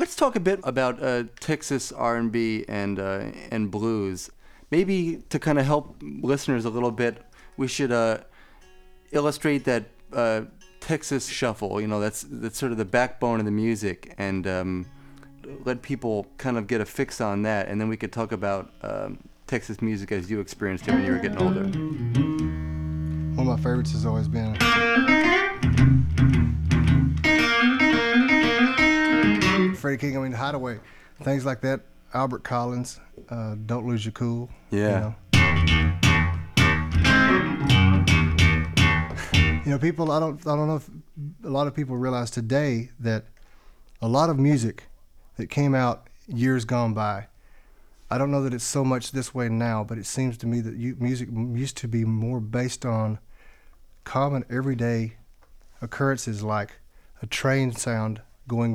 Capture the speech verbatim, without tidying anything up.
let's talk a bit about uh, Texas R and B and uh, and blues. Maybe to kind of help listeners a little bit, we should uh, illustrate that uh, Texas shuffle. You know, that's that's sort of the backbone of the music, and um, let people kind of get a fix on that, and then we could talk about um, Texas music as you experienced it when you were getting older. One of my favorites has always been Freddie King. I mean, Hideaway, things like that. Albert Collins, uh, Don't Lose Your Cool. Yeah. You know. You know, people. I don't. I don't know if a lot of people realize today that a lot of music that came out years gone by. I don't know that it's so much this way now, but it seems to me that you, music used to be more based on common everyday occurrences, like a train sound going